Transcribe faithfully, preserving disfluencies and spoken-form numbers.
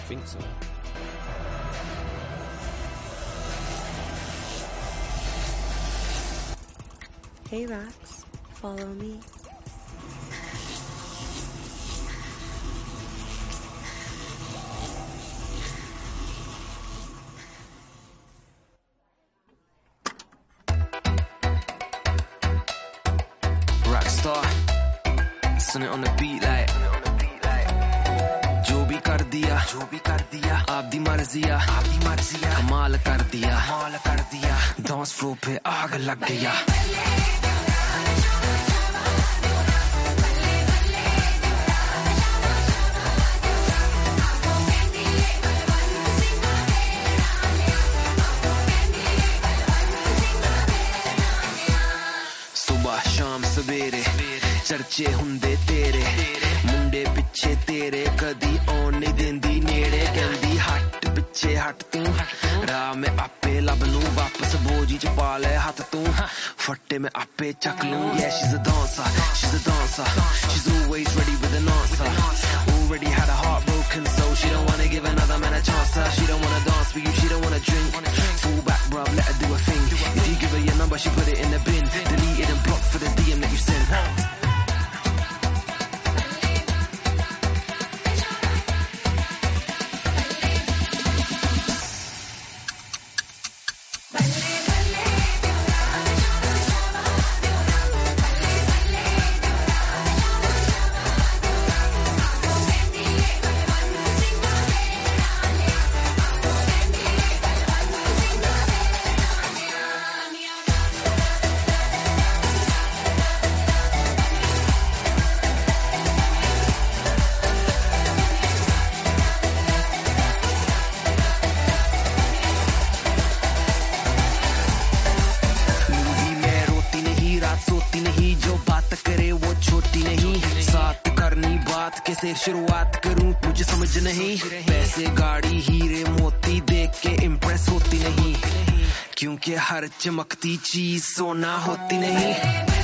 think so. Hey Rax, follow me. Rockstar, soon it on the beat like जो भी कर दिया जो भी कर दिया आपदी मर्जिया आपदी मर्जिया कमाल कर दिया कमाल कर दिया डांस फ्लोर पे आग लग गया सुबह शाम सवेरे चर्चे हुंदे तेरे मुंडे पिछे तेरे कदी आउण नहीं देंदी नेड़े कहंदी हट पिछे हट तू राह में आपे लब लूं वापस बोझी च पा ले हाथ तू फट्टे में आपे चक लूं yeah she's a dancer she's a dancer she's always ready with an answer already had a heart broken so she don't wanna give another man a chance she don't wanna dance with you she don't wanna drink fall back bruv let her do a thing if you give her your number she put it in the bin delete it and block for the D M that you send सोती नहीं जो बात करे वो छोटी नहीं साथ करनी बात कैसे शुरुआत करूं मुझे समझ नहीं पैसे गाड़ी हीरे मोती देख के इम्प्रेस होती नहीं क्योंकि हर चमकती चीज सोना होती नहीं